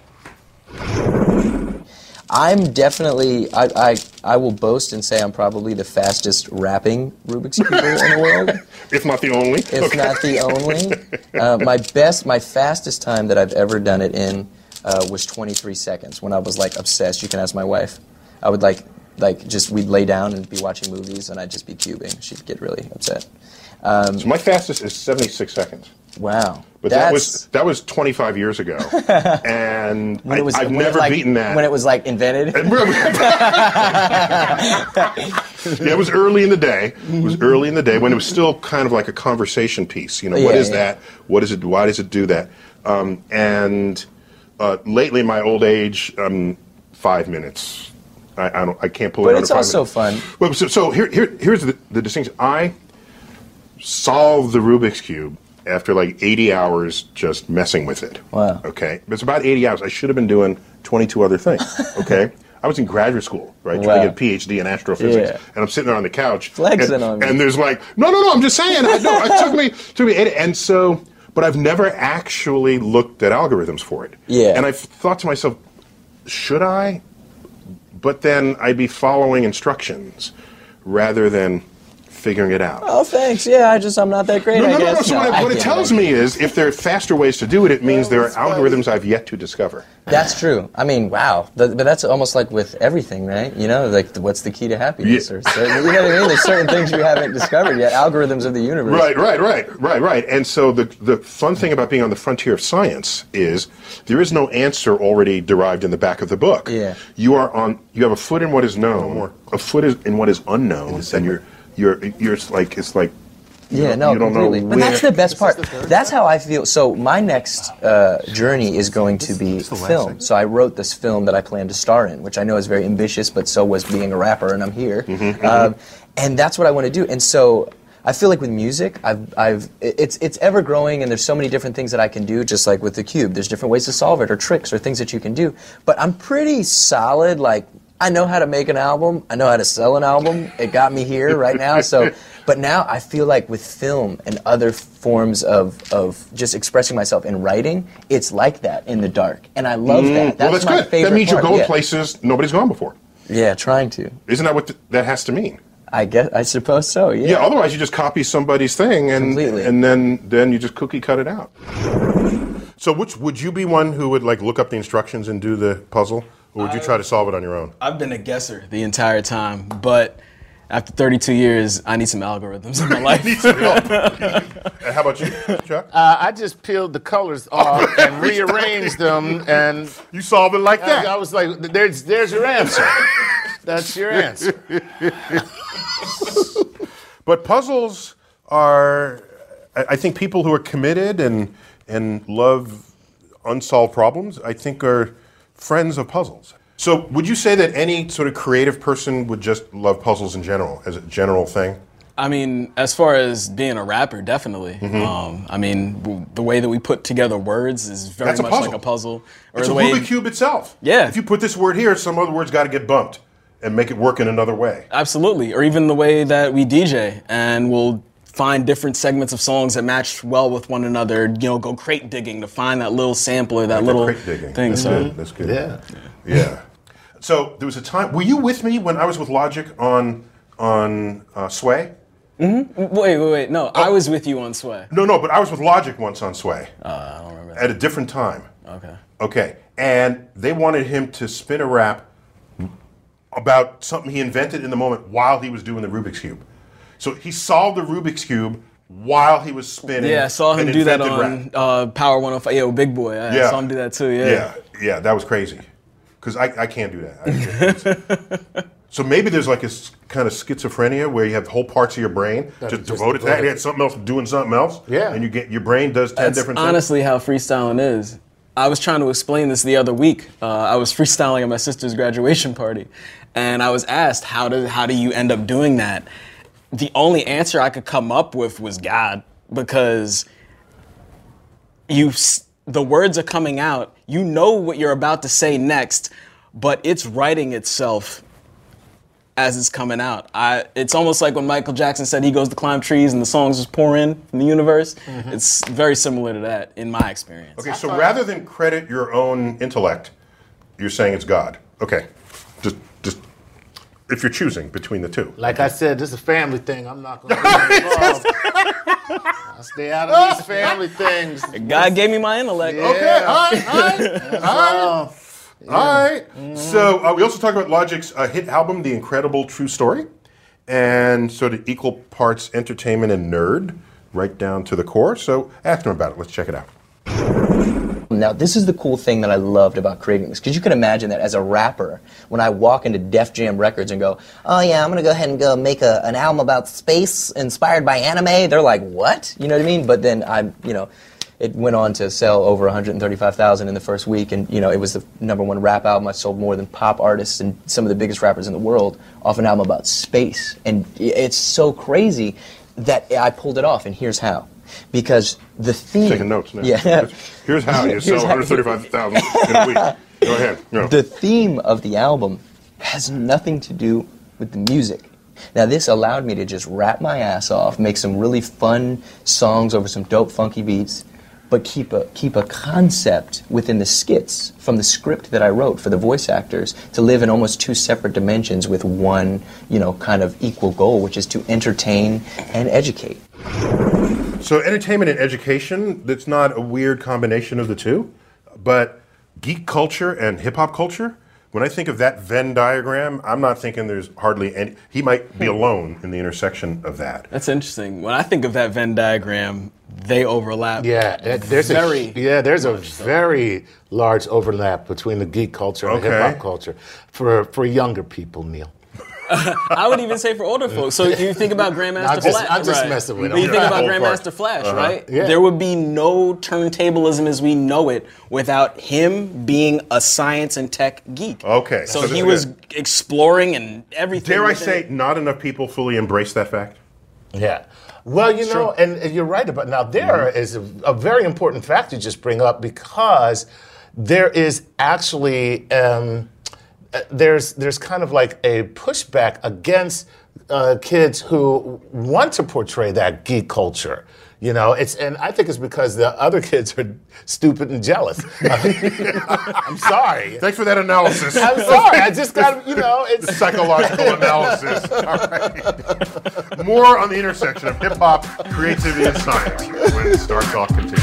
I'm definitely, I will boast and say I'm probably the fastest rapping Rubik's Cuber in the world. If not the only. If not the only. My fastest time that I've ever done it in was 23 seconds when I was like obsessed. You can ask my wife. I would we'd lay down and be watching movies and I'd just be cubing. She'd get really upset. So my fastest is 76 seconds. Wow. But that was 25 years ago, and I've never beaten that. When it was like invented? Yeah, it was early in the day. It was early in the day when it was still kind of like a conversation piece. You know, what is that? What is it? Why does it do that? And lately, in my old age, 5 minutes. I can't pull it out. But it's also fun. Well, so here's the distinction. I solved the Rubik's Cube after like 80 hours just messing with it. Wow. Okay? It's about 80 hours. I should have been doing 22 other things. Okay? I was in graduate school, right? Trying to get a PhD in astrophysics. Yeah. And I'm sitting there on the couch. Flexing on me. And there's like, no, I'm just saying. It took me 80. And so, but I've never actually looked at algorithms for it. Yeah. And I've thought to myself, should I? But then I'd be following instructions rather than figuring it out. Oh, thanks. Yeah, I'm not that great, I guess. So what it tells me is if there are faster ways to do it, it means there are algorithms I've yet to discover. That's true. I mean, wow. But that's almost like with everything, right? You know, like what's the key to happiness? Yeah. Or certain, you know what I mean? There's certain things you haven't discovered yet. Algorithms of the universe. Right. And so the fun thing about being on the frontier of science is there is no answer already derived in the back of the book. Yeah. You have a foot in what is known, a foot in what is unknown, and it's like Yeah, You don't completely. know But that's where- the best part. That's how I feel. So my next journey is going to be film. So I wrote this film that I plan to star in, which I know is very ambitious, but so was being a rapper, and I'm here. And that's what I want to do. And so I feel like with music, it's ever growing, and there's so many different things that I can do. Just like with the cube, there's different ways to solve it, or tricks, or things that you can do. But I'm pretty solid. Like, I know how to make an album. I know how to sell an album. It got me here right now. So, but now I feel like with film and other forms of just expressing myself in writing, it's like that in the dark, and I love that. That's my good. favorite That means you're part. going places nobody's gone before. Yeah, trying to. Isn't that what that has to mean? I suppose so. Yeah. Yeah. Otherwise, you just copy somebody's thing and then you just cookie cut it out. So, would you be one who would like look up the instructions and do the puzzle, or would you try to solve it on your own? I've been a guesser the entire time, but After 32 years, I need some algorithms in my life. Need some help. How about you, Chuck? I just peeled the colors off and rearranged them, and You solve it like that. I was like, "There's your answer. That's your answer." But puzzles are, I think, people who are committed and love unsolved problems, I think, are friends of puzzles. So would you say that any sort of creative person would just love puzzles in general, as a general thing? I mean, as far as being a rapper, definitely. I mean, the way that we put together words is very That's a much puzzle. like a puzzle. Or It's a the way, Rubik's Cube itself. Yeah. If you put this word here, some other word's got to get bumped and make it work in another way. Absolutely. Or even the way that we DJ, and we'll find different segments of songs that match well with one another, go crate digging to find that little sampler, that little Crate digging. thing. That's So good. That's good. Yeah. So there was a time. Were you with me when I was with Logic on Sway? Wait. No, I was with you on Sway. No, but I was with Logic once on Sway. I don't remember that. At a different time. Okay. Okay. And they wanted him to spin a rap about something he invented in the moment while he was doing the Rubik's Cube. So he solved the Rubik's Cube while he was spinning. Yeah, I saw him an do that invented on Power 105. Yeah, with Big Boy. I saw him do that too. Yeah, that was crazy. Because I can't do that. So maybe there's like a kind of schizophrenia where you have whole parts of your brain just devoted to that. You had something else doing something else. Yeah. And your brain does 10 That's different things. honestly how freestyling is. I was trying to explain this the other week. I was freestyling at my sister's graduation party, and I was asked, how do you end up doing that? The only answer I could come up with was God, because the words are coming out. You know what you're about to say next, but it's writing itself as it's coming out. It's almost like when Michael Jackson said he goes to climb trees and the songs just pour in from the universe. It's very similar to that in my experience. Okay, so rather than credit your own intellect, you're saying it's God. Okay, just if you're choosing between the two. Like I said, this is a family thing. I'm not going to get involved. I'll stay out of these family things. God gave me my intellect. Yeah. Okay, all right. So we also talked about Logic's hit album, The Incredible True Story, and sort of equal parts entertainment and nerd, right down to the core. So ask him about it. Let's check it out. Now, this is the cool thing that I loved about creating this, because you can imagine that as a rapper, when I walk into Def Jam Records and go, oh yeah, I'm going to go ahead and go make an album about space inspired by anime, they're like, what? You know what I mean? But then it went on to sell over 135,000 in the first week, and it was the #1 rap album. I sold more than pop artists and some of the biggest rappers in the world off an album about space. And it's so crazy that I pulled it off, and here's how. Because the theme... Taking notes now. Yeah. Here's how you sell 135,000 in a week. Go ahead. No. The theme of the album has nothing to do with the music. Now, this allowed me to just rap my ass off, make some really fun songs over some dope, funky beats, but keep a concept within the skits from the script that I wrote for the voice actors to live in almost two separate dimensions with one, kind of equal goal, which is to entertain and educate. So entertainment and education, that's not a weird combination of the two, but geek culture and hip-hop culture, when I think of that Venn diagram, I'm not thinking there's hardly any, he might be alone in the intersection of that. That's interesting. When I think of that Venn diagram, they overlap. Yeah, there's a very large overlap between the geek culture and the hip hop culture for younger people, Neil. I would even say for older folks. So you think about Grandmaster Flash. I'm just messing with But you him. think about Old Grandmaster part. Flash, right? Yeah. There would be no turntablism as we know it without him being a science and tech geek. Okay. So he was exploring and everything. Dare I within say, it. not enough people fully embrace that fact? Yeah. Well, and you're right about now. There is a very important fact you just bring up, because there is actually there's kind of like a pushback against kids who want to portray that geek culture. And I think it's because the other kids are stupid and jealous. I'm sorry. Thanks for that analysis. I'm sorry. I just got, it's Psychological analysis. All right. More on the intersection of hip-hop, creativity, and science when Star Talk continues.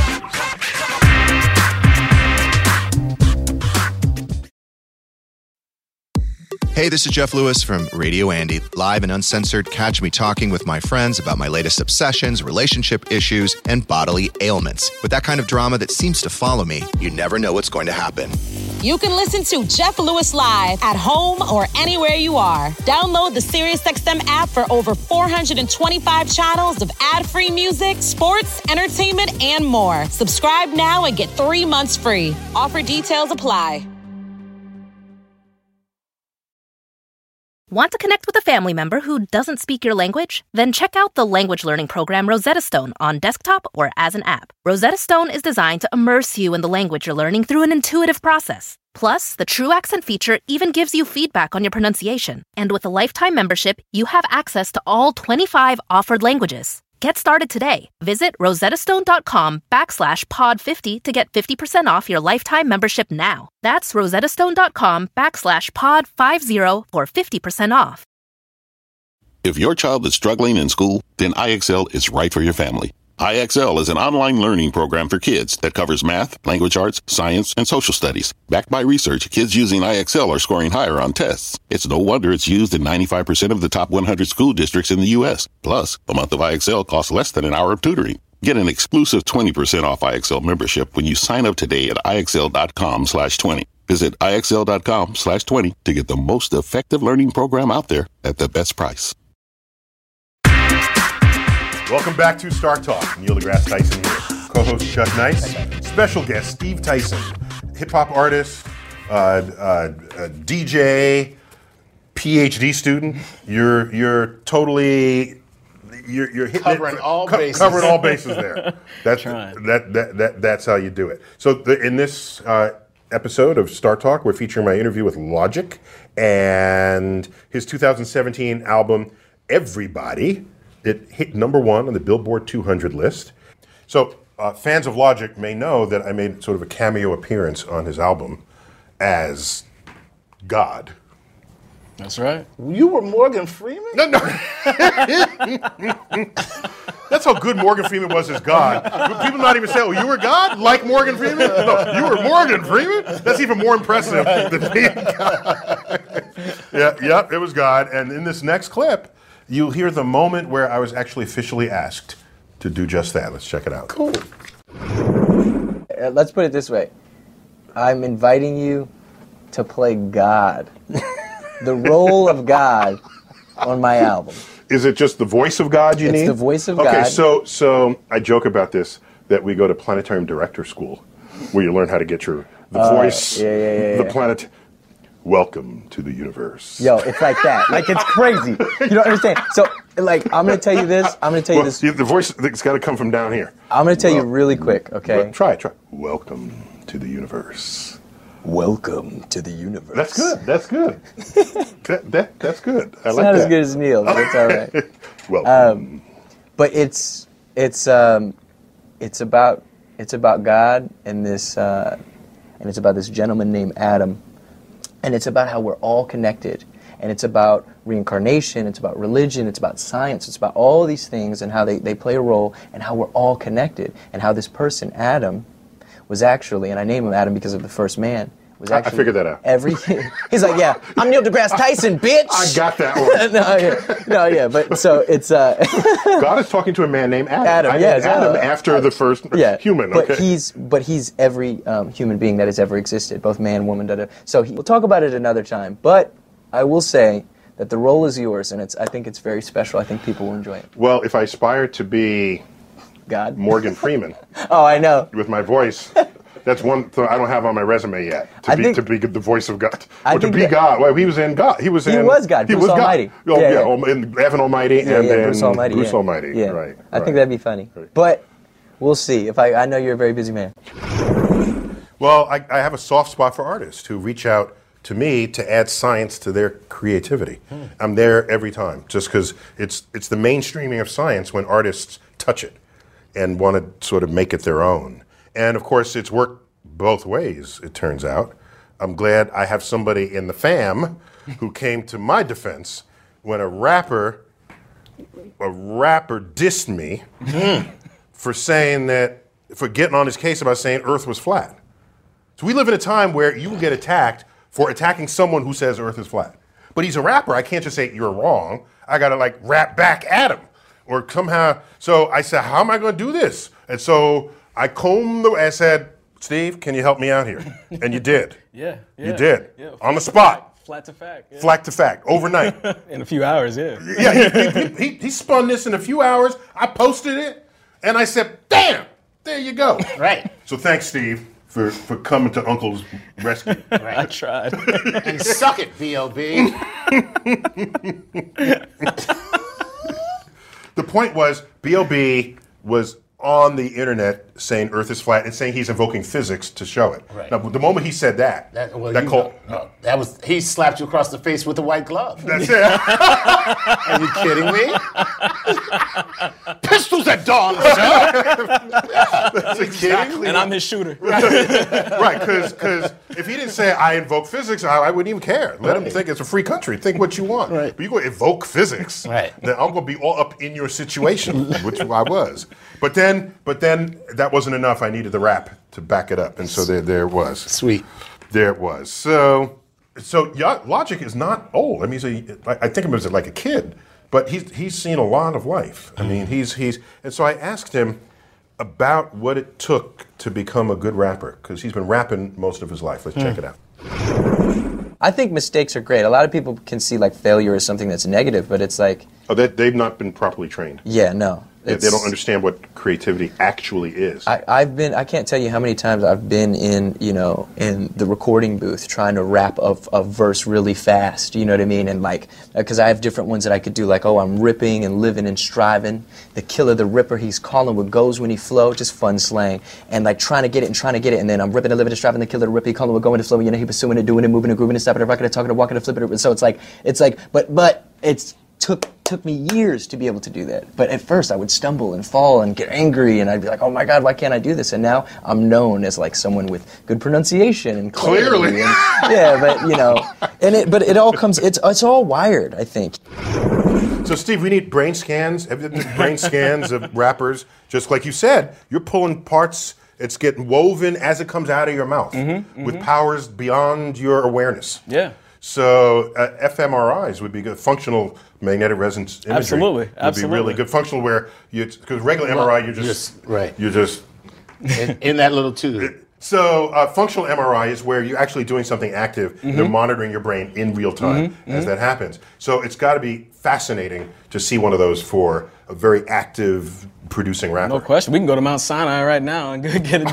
Hey, this is Jeff Lewis from Radio Andy, live and uncensored. Catch me talking with my friends about my latest obsessions, relationship issues, and bodily ailments. With that kind of drama that seems to follow me, you never know what's going to happen. You can listen to Jeff Lewis live at home or anywhere you are. Download the SiriusXM app for over 425 channels of ad-free music, sports, entertainment, and more. Subscribe now and get 3 months free. Offer details apply. Want to connect with a family member who doesn't speak your language? Then check out the language learning program Rosetta Stone on desktop or as an app. Rosetta Stone is designed to immerse you in the language you're learning through an intuitive process. Plus, the True Accent feature even gives you feedback on your pronunciation. And with a lifetime membership, you have access to all 25 offered languages. Get started today. Visit rosettastone.com/pod50 to get 50% off your lifetime membership now. That's rosettastone.com/pod50 for 50% off. If your child is struggling in school, then IXL is right for your family. IXL is an online learning program for kids that covers math, language arts, science, and social studies. Backed by research, kids using IXL are scoring higher on tests. It's no wonder it's used in 95% of the top 100 school districts in the U.S. Plus, a month of IXL costs less than an hour of tutoring. Get an exclusive 20% off IXL membership when you sign up today at IXL.com/20. Visit IXL.com/20 to get the most effective learning program out there at the best price. Welcome back to Star Talk. Neil deGrasse Tyson here. Co-host Chuck Nice. Special guest Steve Tyson, hip-hop artist, DJ, PhD student. You're totally you're hitting Covering all bases. Covering all bases there. That's how you do it. So in this episode of Star Talk, we're featuring my interview with Logic and his 2017 album Everybody. It hit number 1 on the Billboard 200 list. So fans of Logic may know that I made sort of a cameo appearance on his album as God. That's right. You were Morgan Freeman? No. That's how good Morgan Freeman was as God. People not even say, "Oh, you were God?" Like Morgan Freeman? No, you were Morgan Freeman? That's even more impressive than being God. Yeah, it was God. And in this next clip, you'll hear the moment where I was actually officially asked to do just that. Let's check it out. Cool. Let's put it this way. I'm inviting you to play God. The role of God on my album. Is it just the voice of God you need? It's the voice of God. God. Okay, so I joke about this, that we go to planetarium director school, where you learn how to get the voice, the planet. Welcome to the universe. Yo, it's like that. Like, it's crazy. You don't understand. So, like, I'm going to tell you this. The voice, it's got to come from down here. I'm going to tell you really quick, okay? Try. Welcome to the universe. Welcome to the universe. That's good. That's good. That's good. I it's like not that. as good as Neil, but it's all right. Welcome. But it's about God and this and it's about this gentleman named Adam. And it's about how we're all connected. And it's about reincarnation, it's about religion, it's about science, it's about all these things and how they play a role and how we're all connected. And how this person, Adam, was actually, and I name him Adam because of the first man, was actually... I figured that out. Everything. He's like, yeah, I'm Neil deGrasse Tyson, bitch! I got that one. No, but so it's... God is talking to a man named Adam. Adam after the first human, but okay. But he's every human being that has ever existed, both man, woman, So we'll talk about it another time, but I will say that the role is yours, and I think it's very special. I think people will enjoy it. Well, if I aspire to be God, Morgan Freeman. Oh, I know. With my voice, that's one thing I don't have on my resume yet. To be the voice of God, or to be God. Well, he was in God. He was God. Bruce Almighty. God. In Evan Almighty and then Bruce Almighty. Bruce Almighty. Yeah. Right. I think that'd be funny, but we'll see. I know you're a very busy man. Well, I have a soft spot for artists who reach out to me to add science to their creativity. I'm there every time, just because it's the mainstreaming of science when artists touch it and want to sort of make it their own. And of course, it's worked both ways, it turns out. I'm glad I have somebody in the fam who came to my defense when a rapper dissed me for getting on his case about saying Earth was flat. So we live in a time where you will get attacked for attacking someone who says Earth is flat. But he's a rapper. I can't just say you're wrong. I got to like rap back at him or somehow. So I said, how am I going to do this? And so I I said, Steve, can you help me out here? And you did. Yeah. You did. Yeah. On the spot. Flat to fact. Yeah. Flat to fact. Overnight. In a few hours, yeah. Yeah, he spun this in a few hours. I posted it, and I said, damn, there you go. Right. So thanks, Steve, for coming to Uncle's rescue. Right. I tried. And suck it, B.O.B. The point was, B.O.B. was on the internet saying Earth is flat and saying he's invoking physics to show it. Right. Now, the moment he said that he slapped you across the face with a white glove. That's it. Are you kidding me? Pistols at dawn, sir. That's exactly. And I'm his shooter. Right, because if he didn't say I invoke physics, I wouldn't even care. Let him think it's a free country. Think what you want. Right. But you go invoke physics, right? Then I'm gonna be all up in your situation, which I was. But then that wasn't enough. I needed the rap to back it up, and so there it was. Sweet. There it was. So Logic is not old. I mean, I think of him as like a kid, but he's seen a lot of life. I mean, he's and so I asked him about what it took to become a good rapper, because he's been rapping most of his life. Let's check it out. I think mistakes are great. A lot of people can see like failure as something that's negative, but it's like... Oh, they've not been properly trained. Yeah, no. They don't understand what creativity actually is. I can't tell you how many times I've been in the recording booth trying to rap a verse really fast, you know what I mean? And like, because I have different ones that I could do, like, oh, I'm ripping and living and striving. The killer, the ripper, he's calling what goes when he flow, just fun slang. And like trying to get it, and then I'm ripping and living and striving, the killer, the ripper, he calling what going to flow, you know, he pursuing it, doing it, moving and grooving and stopping it, rocking it, talking it, walking it, flipping it. So it's like, but it's took me years to be able to do that. But at first I would stumble and fall and get angry, and I'd be like, oh my God, why can't I do this? And now I'm known as like someone with good pronunciation and clarity. Clearly. And, yeah, but you know, but it all comes, it's all wired, I think. So Steve, we need brain scans. Have you done brain scans of rappers? Just like you said, you're pulling parts, it's getting woven as it comes out of your mouth with powers beyond your awareness. Yeah. So fMRIs would be good. Functional magnetic resonance imagery would be really good. Functional, where because regular MRI you're just in that little tube. So functional MRI is where you're actually doing something active. They're monitoring your brain in real time as that happens. So it's got to be fascinating to see one of those for a very active producing rapper. No question. We can go to Mount Sinai right now and get it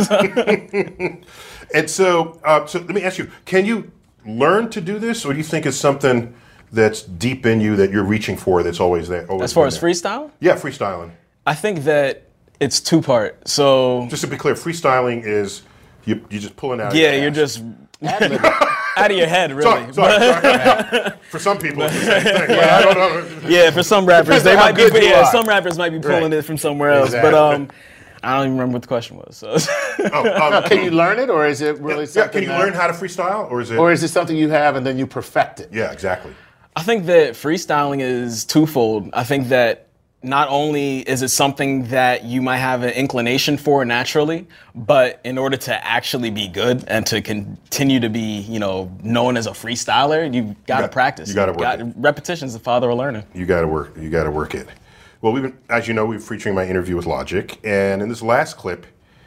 done. And so let me ask you: can you learn to do this, or do you think it's something that's deep in you that you're reaching for, that's always there? As far as freestyle? Yeah, freestyling. I think that it's two-part. So just to be clear, freestyling is you're just pulling out. Yeah, you're just out of your head, really. Sorry. For some people, it's the same thing. Yeah, I don't know. Yeah, for some rappers, they might be. Yeah, some rappers might be pulling it from somewhere else. Exactly. But I don't even remember what the question was. So. Can you learn it, or is it really something? Can you learn how to freestyle, or is it something you have and then you perfect it? Yeah, exactly. I think that freestyling is twofold. I think that not only is it something that you might have an inclination for naturally, but in order to actually be good and to continue to be, known as a freestyler, you've got to practice. You got to work it. Repetition's the father of learning. You got to work it. Well, as you know, we've been featuring my interview with Logic, and in this last clip,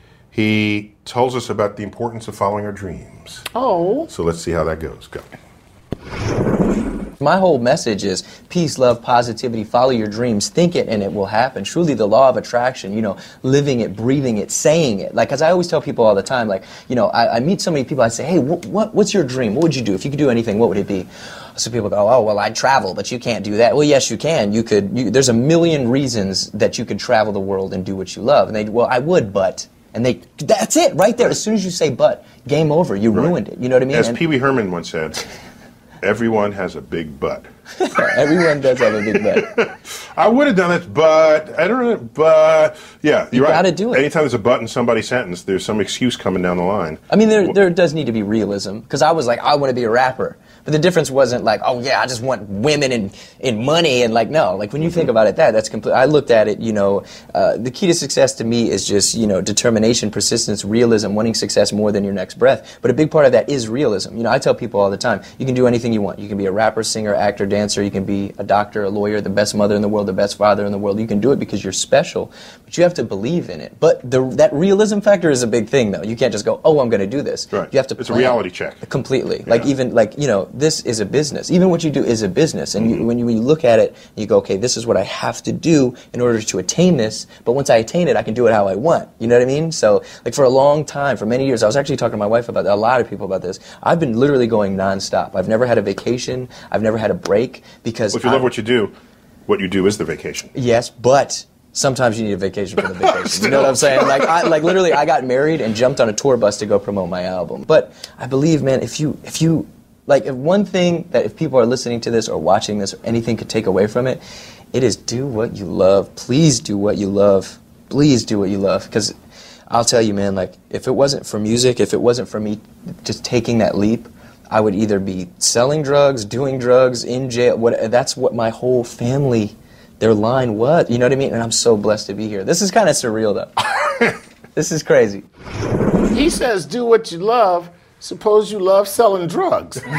he tells us about the importance of following our dreams. Oh. So let's see how that goes. Go. My whole message is peace, love, positivity, follow your dreams, think it, and it will happen. Truly the law of attraction, living it, breathing it, saying it. Like, as I always tell people all the time, like, I meet so many people, I say, hey, what's your dream? What would you do? If you could do anything, what would it be? So people go, oh, well, I'd travel, but you can't do that. Well, yes, you can. There's a million reasons that you could travel the world and do what you love. And I would, but... And that's it, right there. As soon as you say but, game over. You ruined it. You know what I mean? As Pee Wee Herman once said, everyone has a big butt. Everyone does have a big butt. I would have done it, but I don't know. But yeah, you're right. You got to do it. Anytime there's a but in somebody's sentence, there's some excuse coming down the line. I mean, there does need to be realism. Because I was like, I want to be a rapper. But the difference wasn't like, oh yeah, I just want women and money, and like, no, like when you think about it, that's complete. I looked at it, the key to success to me is just, determination, persistence, realism, wanting success more than your next breath. But a big part of that is realism. I tell people all the time, you can do anything you want. You can be a rapper, singer, actor, dancer. You can be a doctor, a lawyer, the best mother in the world, the best father in the world. You can do it because you're special, but you have to believe in it. But that realism factor is a big thing, though. You can't just go, oh, I'm going to do this. Right. You have to It's plan. a reality check. Completely. This is a business. Even what you do is a business. And when you look at it, you go, okay, this is what I have to do in order to attain this. But once I attain it, I can do it how I want. You know what I mean? So, for a long time, for many years, I was actually talking to my wife about that, a lot of people about this. I've been literally going nonstop. I've never had a vacation. I've never had a break because If you love what you do is the vacation. Yes, but sometimes you need a vacation for the vacation. You know what I'm saying? Literally, I got married and jumped on a tour bus to go promote my album. But I believe, man, if one thing that if people are listening to this or watching this or anything could take away from it, it is do what you love. Please do what you love. Please do what you love. Because I'll tell you, man, if it wasn't for music, if it wasn't for me just taking that leap, I would either be selling drugs, doing drugs, in jail. That's what my whole family, their line was. You know what I mean? And I'm so blessed to be here. This is kind of surreal, though. This is crazy. He says, do what you love. Suppose you love selling drugs. Okay,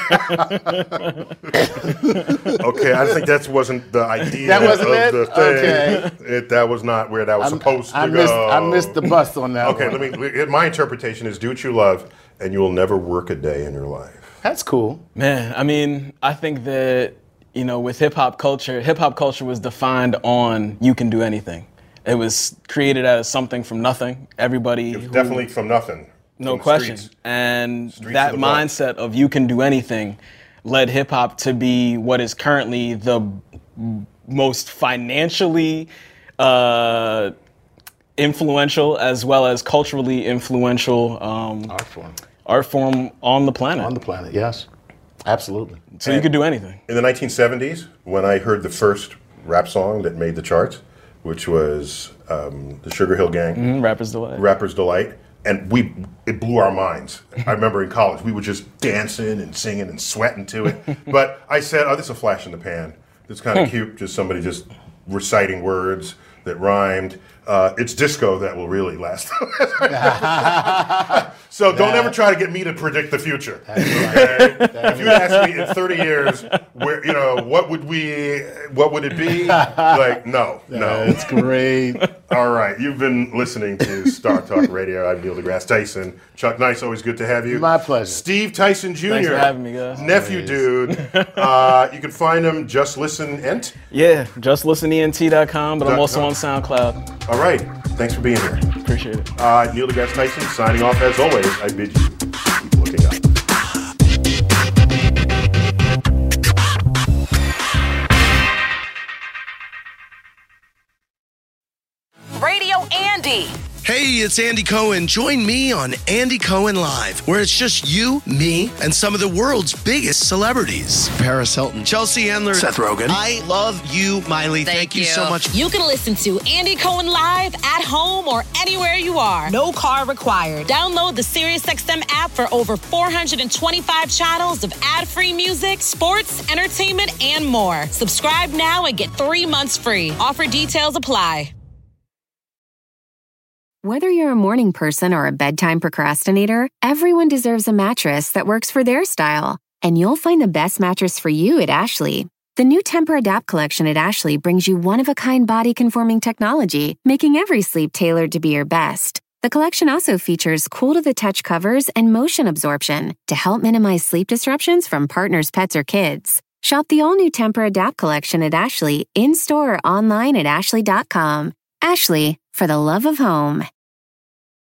I think that wasn't the idea That wasn't of it? the thing. Okay. That was not where that was supposed to go. I missed the bus on that one. Okay, my interpretation is do what you love, and you will never work a day in your life. That's cool. Man, I think that, with hip-hop culture was defined on you can do anything. It was created as something from nothing. Definitely from nothing. No question. And that mindset of you can do anything led hip-hop to be what is currently the most financially influential as well as culturally influential art form on the planet. On the planet, yes. Absolutely. So you could do anything. In the 1970s, when I heard the first rap song that made the charts, which was the Sugar Hill Gang. Rapper's Delight. Rapper's Delight. And it blew our minds. I remember in college, we were just dancing and singing and sweating to it. But I said, oh, this is a flash in the pan. It's kind of cute, just somebody just reciting words that rhymed. It's disco that will really last. So don't ever try to get me to predict the future. Okay? If you ask me in 30 years, what would it be? No. That's great. All right, you've been listening to Star Talk Radio. I'm Neil deGrasse Tyson. Chuck Nice, always good to have you. My pleasure. Steve Tyson Jr. Thanks for having me, guys. Nephew dude. You can find him Just Listen Ent. Yeah, justlistenent.com, but I'm also on SoundCloud. All right, thanks for being here. Appreciate it. Neil deGrasse Tyson signing off as always. I bid you keep looking up. Radio Andy. Hey, it's Andy Cohen. Join me on Andy Cohen Live, where it's just you, me, and some of the world's biggest celebrities. Paris Hilton, Chelsea Handler, Seth Rogen. I love you, Miley. Thank you so much. You can listen to Andy Cohen Live at home or anywhere you are. No car required. Download the SiriusXM app for over 425 channels of ad-free music, sports, entertainment, and more. Subscribe now and get 3 months free. Offer details apply. Whether you're a morning person or a bedtime procrastinator, everyone deserves a mattress that works for their style. And you'll find the best mattress for you at Ashley. The new Tempur-Adapt collection at Ashley brings you one-of-a-kind body-conforming technology, making every sleep tailored to be your best. The collection also features cool-to-the-touch covers and motion absorption to help minimize sleep disruptions from partners, pets, or kids. Shop the all-new Tempur-Adapt collection at Ashley, in-store or online at ashley.com. Ashley, for the love of home.